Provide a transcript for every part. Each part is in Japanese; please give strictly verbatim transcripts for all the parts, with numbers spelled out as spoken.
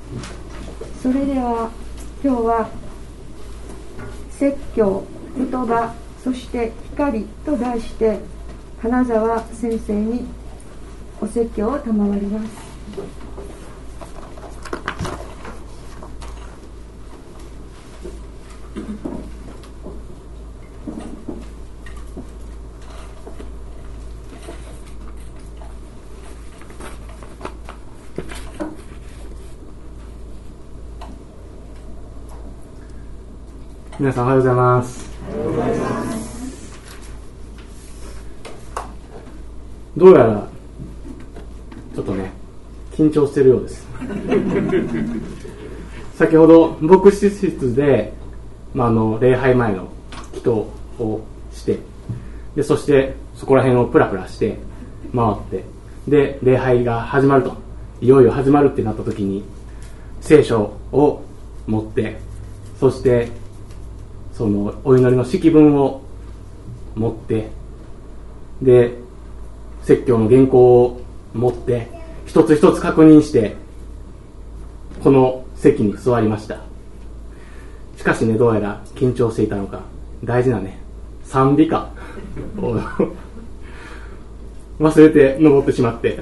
それでは今日は説教、言葉、そして光と題して金沢先生にお説教を賜ります。 皆さんおはようございます。どうやらちょっとね緊張しているようです先ほど牧師室で、まあ、あの礼拝前の祈祷をしてでそしてそこら辺をプラプラして回ってで礼拝が始まるといよいよ始まるってなった時に聖書を持ってそしてそのお祈りの式文を持ってで説教の原稿を持って一つ一つ確認してこの席に座りました。しかしねどうやら緊張していたのか大事なね賛美歌を忘れて登ってしまって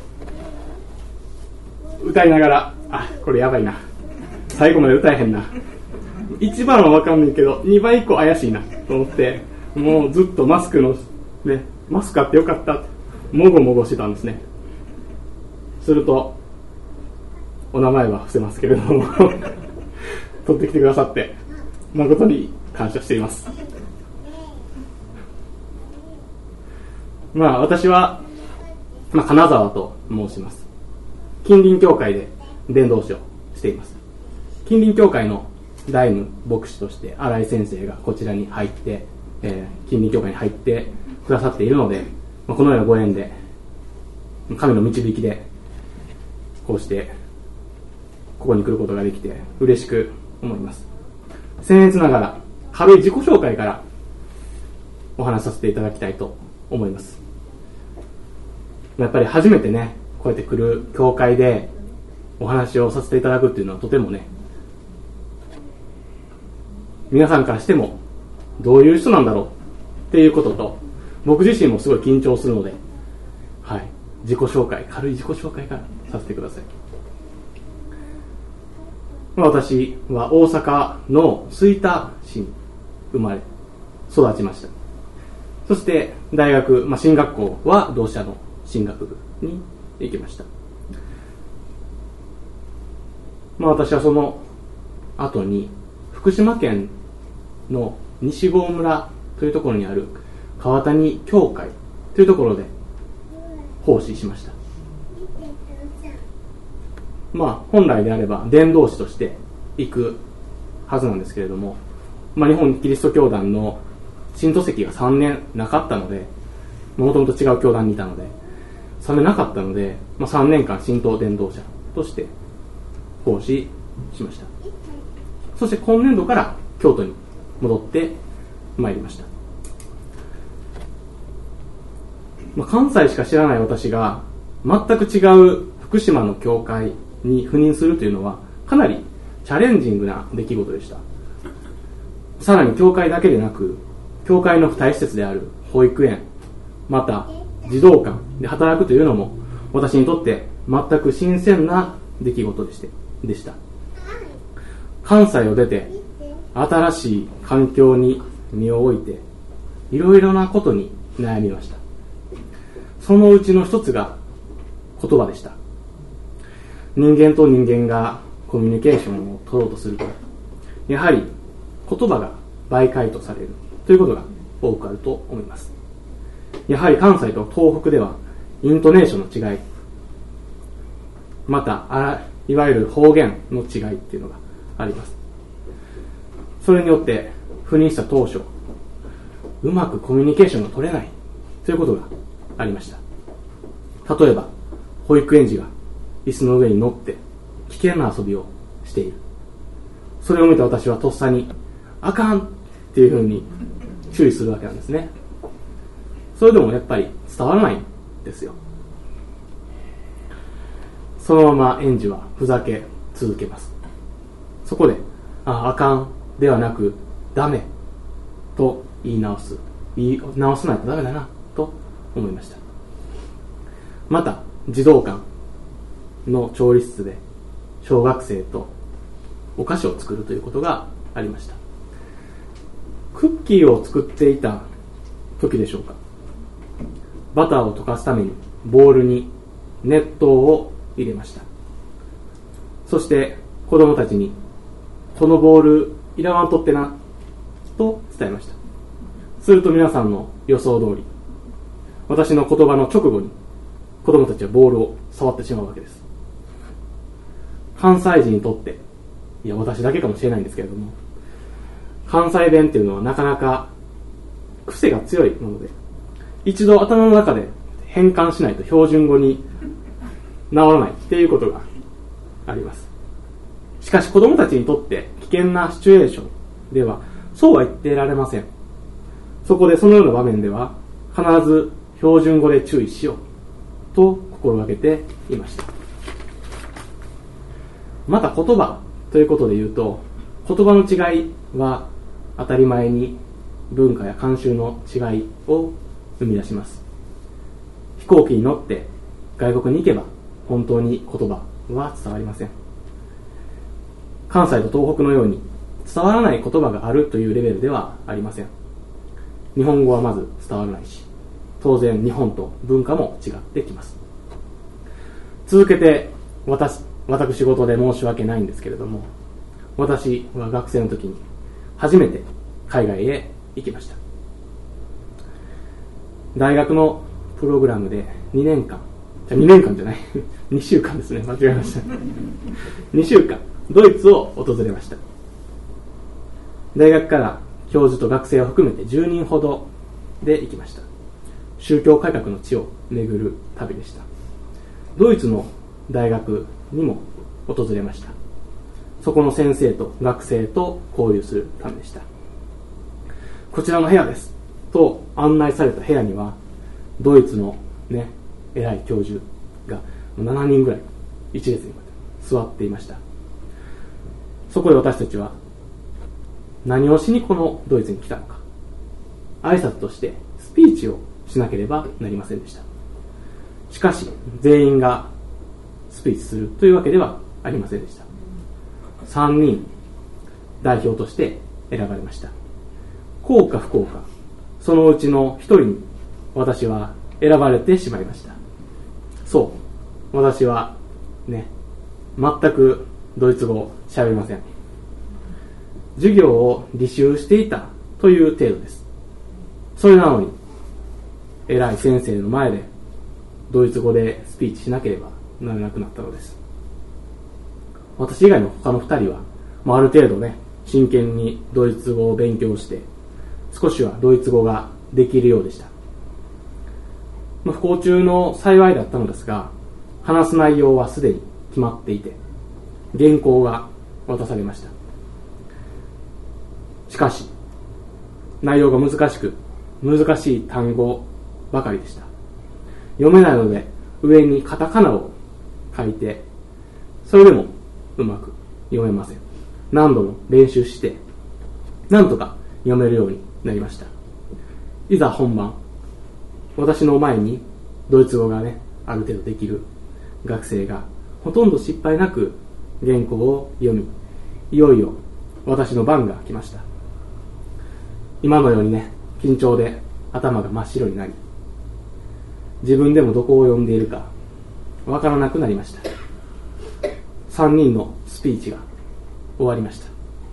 歌いながらあこれやばいな最後まで歌えへんないちばんは分かんないけどにばん以降怪しいなと思ってもうずっとマスクのねマスクあってよかったもごもごしてたんですね。するとお名前は伏せますけれども取ってきてくださって誠に感謝しています。まあ私は、まあ、金沢と申します。近隣教会で伝道師をしています。近隣教会の大務牧師として新井先生がこちらに入って、えー、近隣教会に入ってくださっているので、まあ、このようなご縁で神の導きでこうしてここに来ることができて嬉しく思います。僭越ながら軽い自己紹介からお話しさせていただきたいと思います。やっぱり初めてねこうやって来る教会でお話をさせていただくっていうのはとてもね皆さんからしてもどういう人なんだろうっていうことと僕自身もすごい緊張するので、はい、自己紹介軽い自己紹介からさせてください。私は大阪の吹田市に生まれ育ちました。そして大学、まあ、進学校は同志社の進学部に行きました。まあ、私はその後に福島県の西郷村というところにある川谷教会というところで奉仕しました。まあ本来であれば伝道師として行くはずなんですけれども、まあ、日本キリスト教団の信徒席がさんねんなかったのでもともと違う教団にいたのでさんねんなかったので、まあ、さんねんかん神道伝道者として奉仕しました。そして今年度から京都に戻ってまいりました。まあ、関西しか知らない私が全く違う福島の教会に赴任するというのはかなりチャレンジングな出来事でした。さらに教会だけでなく教会の付帯施設である保育園また児童館で働くというのも私にとって全く新鮮な出来事でしてでした。関西を出て新しい環境に身を置いていろいろなことに悩みました。そのうちの一つが言葉でした。人間と人間がコミュニケーションを取ろうとするとやはり言葉が媒介とされるということが多くあると思います。やはり関西と東北ではイントネーションの違いまたあいわゆる方言の違いっていうのがあります。それによって赴任した当初うまくコミュニケーションが取れないということがありました。例えば保育園児が椅子の上に乗って危険な遊びをしている。それを見た私はとっさにあかんっていうふうに注意するわけなんですね。それでもやっぱり伝わらないんですよ。そのまま園児はふざけ続けます。そこで、あ、あかんではなく、ダメと言い直す。言い直さないとダメだな、と思いました。また、児童館の調理室で、小学生とお菓子を作るということがありました。クッキーを作っていた時でしょうか。バターを溶かすためにボウルに熱湯を入れました。そして子供たちに、このボウルいらわんとってなと伝えました。すると皆さんの予想通り、私の言葉の直後に子供たちはボールを触ってしまうわけです。関西人にとって、いや私だけかもしれないんですけれども、関西弁っていうのはなかなか癖が強いもので、一度頭の中で変換しないと標準語に治らないっていうことがあります。しかし子供たちにとって危険なシチュエーションではそうは言ってられません。そこでそのような場面では必ず標準語で注意しようと心がけていました。また言葉ということで言うと、言葉の違いは当たり前に文化や慣習の違いを生み出します。飛行機に乗って外国に行けば本当に言葉は伝わりません。関西と東北のように伝わらない言葉があるというレベルではありません。日本語はまず伝わらないし、当然日本と文化も違ってきます。続けて私、私事で申し訳ないんですけれども、私は学生の時に初めて海外へ行きました。大学のプログラムでにねんかん、じゃにねんかんじゃないにしゅうかんですね、間違えましたにしゅうかんドイツを訪れました。大学から教授と学生を含めてじゅうにんほどで行きました。宗教改革の地を巡る旅でした。ドイツの大学にも訪れました。そこの先生と学生と交流するためでした。こちらの部屋ですと案内された部屋には、ドイツのね、偉い教授がしちにんぐらい一列に座っていました。そこで私たちは何をしにこのドイツに来たのか、挨拶としてスピーチをしなければなりませんでした。しかし全員がスピーチするというわけではありませんでした。さんにん代表として選ばれました。幸か不幸か、そのうちのひとりに私は選ばれてしまいました。そう、私はね、全くドイツ語を喋りません。授業を履修していたという程度です。それなのに偉い先生の前でドイツ語でスピーチしなければならなくなったのです。私以外の他のふたりは、まあ、ある程度ね、真剣にドイツ語を勉強して少しはドイツ語ができるようでした。まあ、不幸中の幸いだったのですが、話す内容はすでに決まっていて原稿が渡されました。しかし内容が難しく難しい単語ばかりでした。読めないので上にカタカナを書いて、それでもうまく読めません。何度も練習してなんとか読めるようになりました。いざ本番、私の前にドイツ語がね、ある程度できる学生がほとんど失敗なく原稿を読み、いよいよ私の番が来ました。今のようにね、緊張で頭が真っ白になり、自分でもどこを読んでいるかわからなくなりました。さんにんのスピーチが終わりました。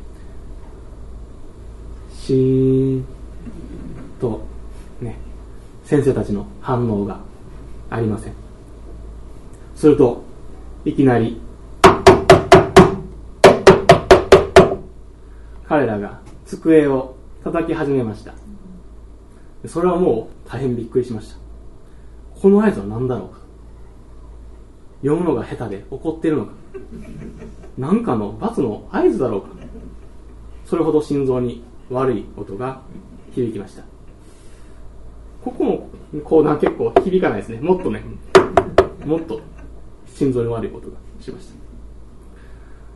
シーンとね、先生たちの反応がありません。するといきなり彼らが机を叩き始めました。それはもう大変びっくりしました。この合図は何だろうか、読むのが下手で怒っているのか、何かの罰の合図だろうか。それほど心臓に悪い音が響きました。ここのコーナー結構響かないですね。もっとね、もっと心臓に悪い音がしました。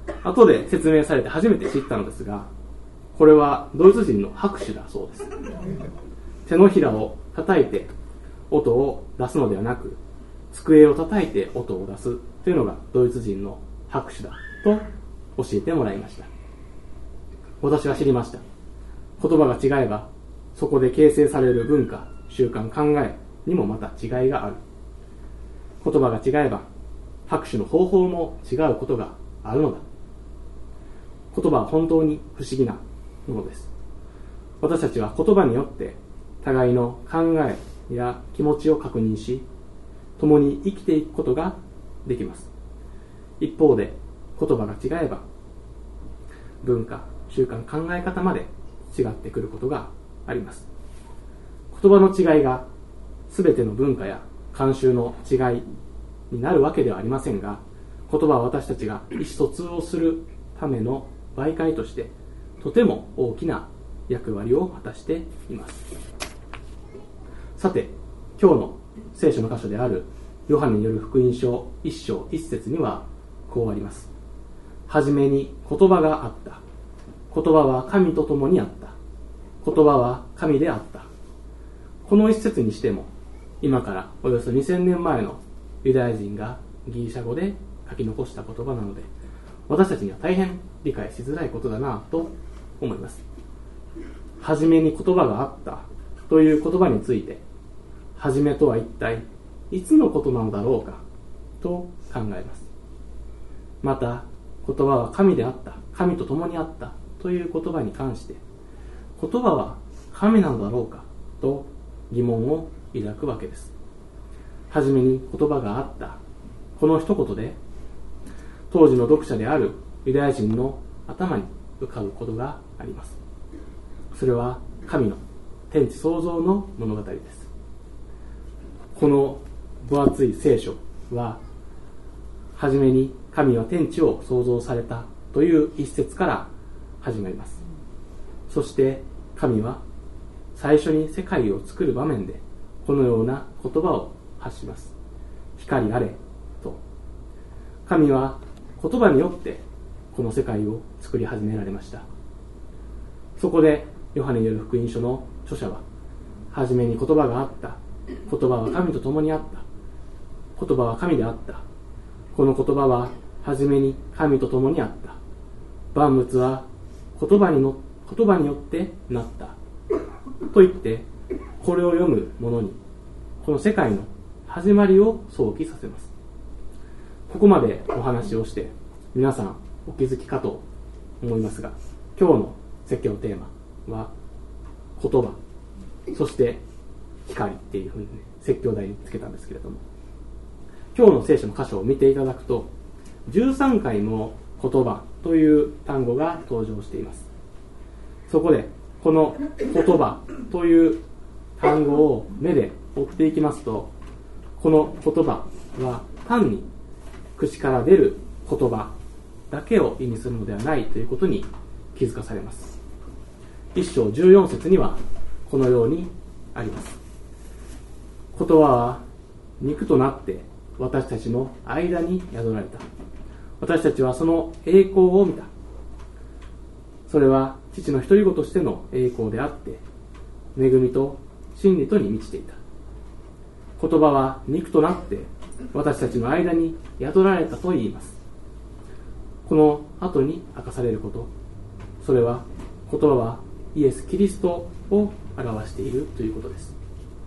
後で説明されて初めて知ったのですが、これはドイツ人の拍手だそうです。手のひらを叩いて音を出すのではなく、机を叩いて音を出すというのがドイツ人の拍手だと教えてもらいました。私は知りました。言葉が違えば、そこで形成される文化、習慣、考えにもまた違いがある。言葉が違えば、拍手の方法も違うことがあるのだ。言葉は本当に不思議なものです。私たちは言葉によって互いの考えや気持ちを確認し、共に生きていくことができます。一方で、言葉が違えば、文化、習慣、考え方まで違ってくることがあります。言葉の違いが全ての文化や慣習の違いになるわけではありませんが、言葉は私たちが意思疎通をするための媒介としてとても大きな役割を果たしています。さて、今日の聖書の箇所であるヨハネによる福音書一章一節にはこうあります。はじめに言葉があった。言葉は神と共にあった。言葉は神であった。この一節にしても、今からおよそにせんねんまえのユダヤ人がギリシャ語で書き残した言葉なので、私たちには大変理解しづらいことだなと思います。はじめに言葉があったという言葉について、はじめとは一体いつのことなのだろうかと考えます。また、言葉は神であった、神と共にあったという言葉に関して、言葉は神なのだろうかと疑問を抱くわけです。はじめに言葉があった、この一言で、当時の読者であるユダヤ人の頭に浮かぶことがあります。それは神の天地創造の物語です。この分厚い聖書は、はじめに神は天地を創造されたという一節から始まります。そして神は最初に世界を作る場面でこのような言葉を発します。光あれと。神は言葉によってこの世界を作り始められました。そこでヨハネによる福音書の著者は、はじめに言葉があった。言葉は神と共にあった。言葉は神であった。この言葉ははじめに神と共にあった。万物は言葉にの言葉によってなったと言って、これを読む者にこの世界の始まりを想起させます。ここまでお話をして皆さんお気づきかと思いますが、今日の説教テーマは言葉、そして光っていうふうに、ね、説教題につけたんですけれども、今日の聖書の箇所を見ていただくとじゅうさんかいも言葉という単語が登場しています。そこでこの言葉という単語を目で追っていきますと、この言葉は単に口から出る言葉だけを意味するのではないということに気づかされます。一章じゅうよん節にはこのようにあります。言葉は肉となって私たちの間に宿られた。私たちはその栄光を見た。それは父の独り子としての栄光であって、恵みと真理とに満ちていた。言葉は肉となって私たちの間に宿られたと言います。この後に明かされること、それは言葉はイエス・キリストを表しているということです。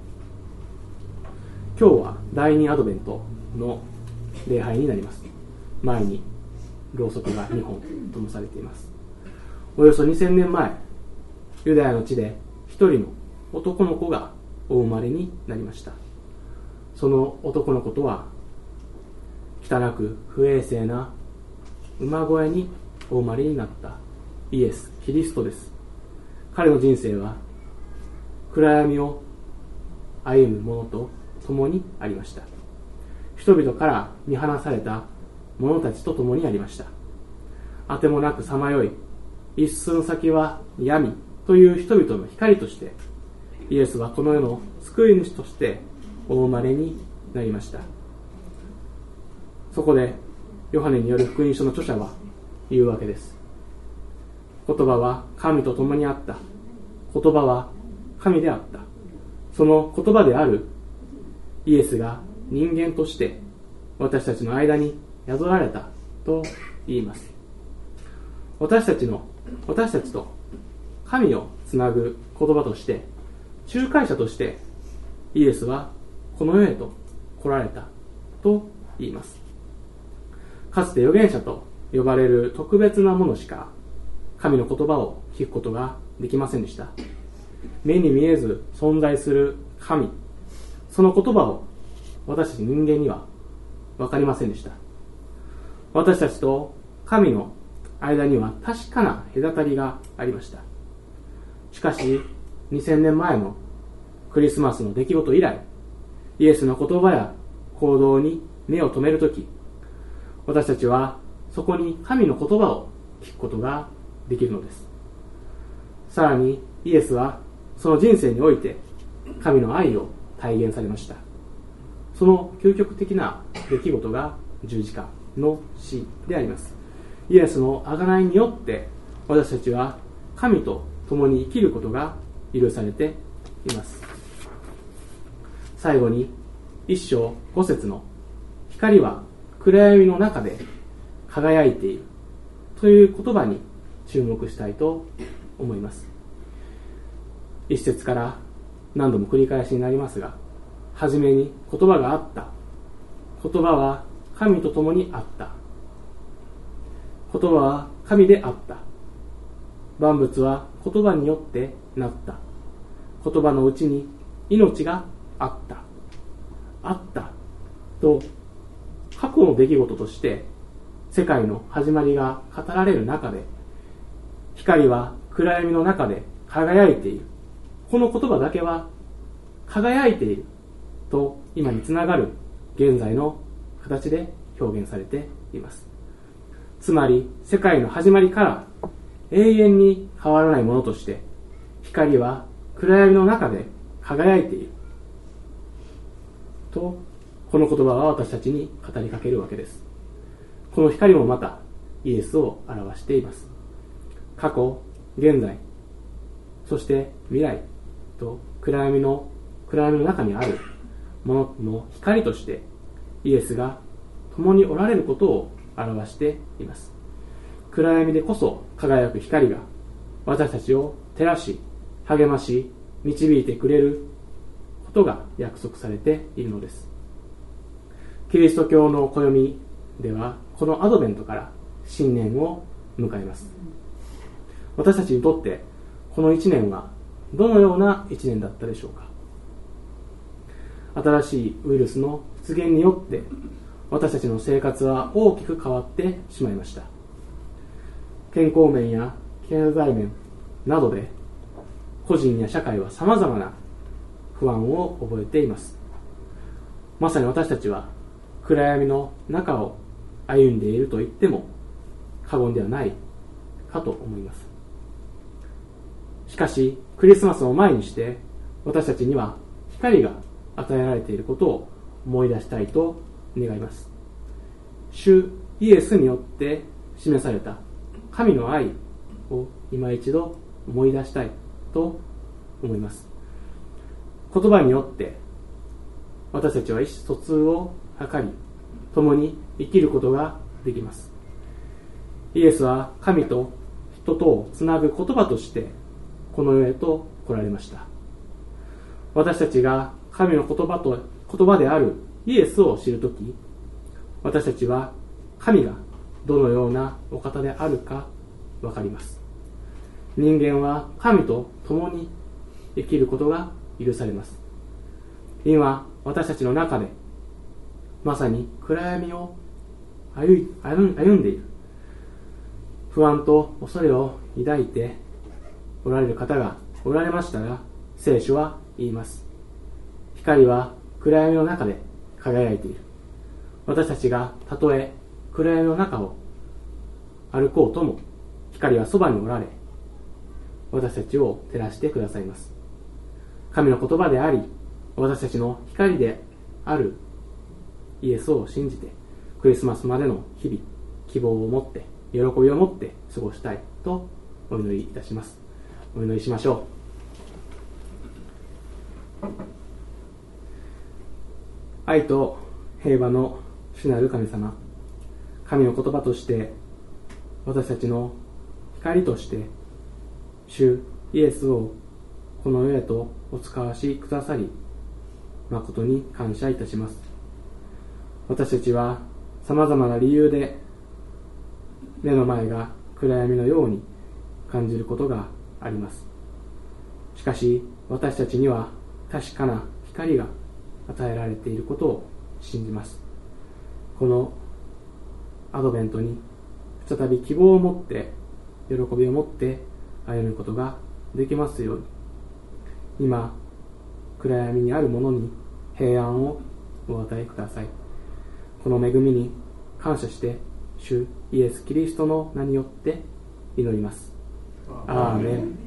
今日は第二アドベントの礼拝になります。前にろうそくがにほん灯されています。およそにせんねんまえ、ユダヤの地で一人の男の子がお生まれになりました。その男の子とは、汚く不衛生な馬小屋にお生まれになったイエス・キリストです。彼の人生は暗闇を歩む者と共にありました。人々から見放された者たちと共にありました。あてもなくさまよい、一寸先は闇という人々の光として、イエスはこの世の救い主としてお生まれになりました。そこでヨハネによる福音書の著者は、 いうわけです。言葉は神と共にあった。言葉は神であった。その言葉であるイエスが人間として私たちの間に宿られたと言います。私たちの私たちと神をつなぐ言葉として、仲介者としてイエスはこの世へと来られたと言います。かつて預言者と呼ばれる特別なものしか神の言葉を聞くことができませんでした。目に見えず存在する神、その言葉を私たち人間には分かりませんでした。私たちと神の間には確かな隔たりがありました。しかしにせんねんまえのクリスマスの出来事以来、イエスの言葉や行動に目を留めるとき、私たちはそこに神の言葉を聞くことができるのです。さらにイエスはその人生において神の愛を体現されました。その究極的な出来事が十字架の死であります。イエスの贖いによって私たちは神と共に生きることが許されています。最後に一章五節の光は暗闇の中で輝いているという言葉に注目したいと思います。一節から何度も繰り返しになりますが、はじめに言葉があった。言葉は神と共にあった。言葉は神であった。万物は言葉によってなった。言葉のうちに命があった。あったと過去の出来事として世界の始まりが語られる中で、光は暗闇の中で輝いている。この言葉だけは輝いていると今につながる現在の形で表現されています。つまり世界の始まりから永遠に変わらないものとして光は暗闇の中で輝いていると、この言葉は私たちに語りかけるわけです。この光もまたイエスを表しています。過去、現在、そして未来と暗闇の暗闇の中にあるものの光としてイエスが共におられることを表しています。暗闇でこそ輝く光が私たちを照らし、励まし、導いてくれることが約束されているのです。キリスト教の暦ではこのアドベントから新年を迎えます。私たちにとってこの一年はどのような一年だったでしょうか。新しいウイルスの出現によって私たちの生活は大きく変わってしまいました。健康面や経済面などで個人や社会は様々な不安を覚えています。まさに私たちは暗闇の中を歩んでいると言っても過言ではないかと思います。しかしクリスマスを前にして私たちには光が与えられていることを思い出したいと願います。主イエスによって示された神の愛を今一度思い出したいと思います。言葉によって私たちは意思疎通を図り共に生きることができます。イエスは神と人とをつなぐ言葉としてこの世へと来られました。私たちが神の言葉と言葉であるイエスを知るとき、私たちは神がどのようなお方であるか分かります。人間は神と共に生きることが許されます。今私たちの中でまさに暗闇を歩んでいる、不安と恐れを抱いておられる方がおられましたら、聖書は言います。光は暗闇の中で輝いている。私たちがたとえ暗闇の中を歩こうとも、光はそばにおられ、私たちを照らしてくださいます。神の言葉であり、私たちの光であるイエスを信じて、クリスマスまでの日々、希望を持って喜びを持って過ごしたいとお祈りいたします。お祈りしましょう。愛と平和の主なる神様、神の言葉として私たちの光として主イエスをこの世へとお使わしくださり、誠に感謝いたします。私たちはさまざまな理由で目の前が暗闇のように感じることがあります。しかし私たちには確かな光が与えられていることを信じます。このアドベントに再び希望を持って喜びを持って歩むことができますように、今暗闇にある者に平安をお与えください。この恵みに感謝して主イエス・キリストの名によって祈ります。アーメン。